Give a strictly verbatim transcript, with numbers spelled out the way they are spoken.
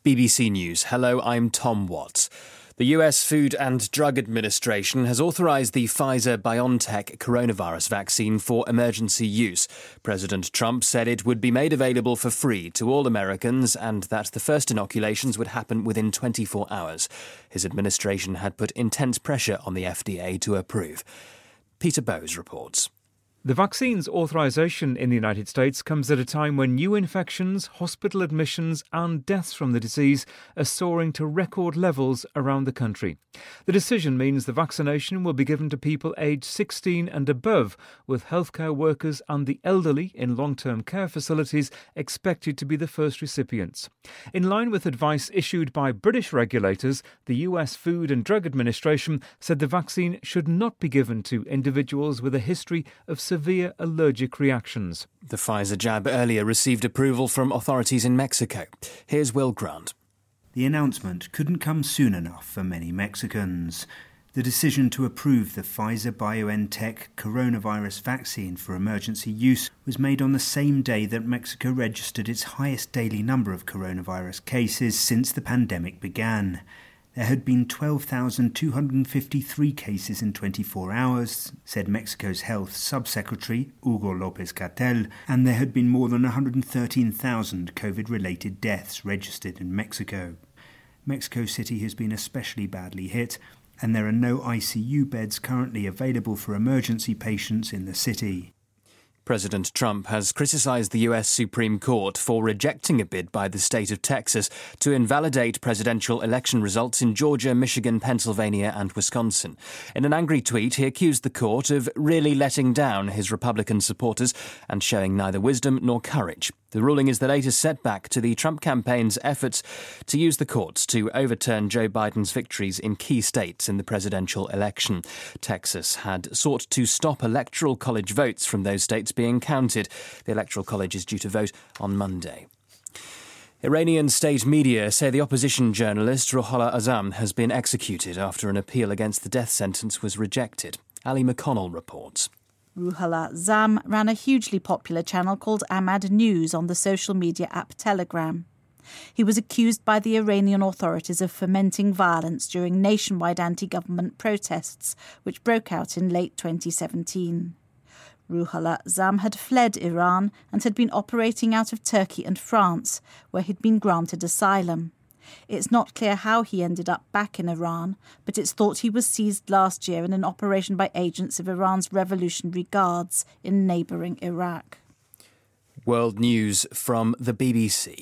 B B C News. Hello, I'm Tom Watts. The U S Food and Drug Administration has authorised the Pfizer-BioNTech coronavirus vaccine for emergency use. President Trump said it would be made available for free to all Americans and that the first inoculations would happen within twenty-four hours. His administration had put intense pressure on the F D A to approve. Peter Bowes reports. The vaccine's authorisation in the United States comes at a time when new infections, hospital admissions and deaths from the disease are soaring to record levels around the country. The decision means the vaccination will be given to people aged sixteen and above, with healthcare workers and the elderly in long-term care facilities expected to be the first recipients. In line with advice issued by British regulators, the U S Food and Drug Administration said the vaccine should not be given to individuals with a history of severe allergic reactions. The Pfizer jab earlier received approval from authorities in Mexico. Here's Will Grant. The announcement couldn't come soon enough for many Mexicans. The decision to approve the Pfizer-BioNTech coronavirus vaccine for emergency use was made on the same day that Mexico registered its highest daily number of coronavirus cases since the pandemic began. There had been twelve thousand two hundred fifty-three cases in twenty-four hours, said Mexico's Health Subsecretary Hugo López-Gatell, and there had been more than one hundred thirteen thousand COVID-related deaths registered in Mexico. Mexico City has been especially badly hit, and there are no I C U beds currently available for emergency patients in the city. President Trump has criticised the U S Supreme Court for rejecting a bid by the state of Texas to invalidate presidential election results in Georgia, Michigan, Pennsylvania and Wisconsin. In an angry tweet, he accused the court of really letting down his Republican supporters and showing neither wisdom nor courage. The ruling is the latest setback to the Trump campaign's efforts to use the courts to overturn Joe Biden's victories in key states in the presidential election. Texas had sought to stop electoral college votes from those states being counted. The electoral college is due to vote on Monday. Iranian state media say the opposition journalist Ruhollah Azam has been executed after an appeal against the death sentence was rejected. Ali McConnell reports. Ruhollah Azam ran a hugely popular channel called Ahmad News on the social media app Telegram. He was accused by the Iranian authorities of fomenting violence during nationwide anti-government protests, which broke out in late twenty seventeen. Ruhollah Azam had fled Iran and had been operating out of Turkey and France, where he'd been granted asylum. It's not clear how he ended up back in Iran, but it's thought he was seized last year in an operation by agents of Iran's Revolutionary Guards in neighbouring Iraq. World news from the B B C.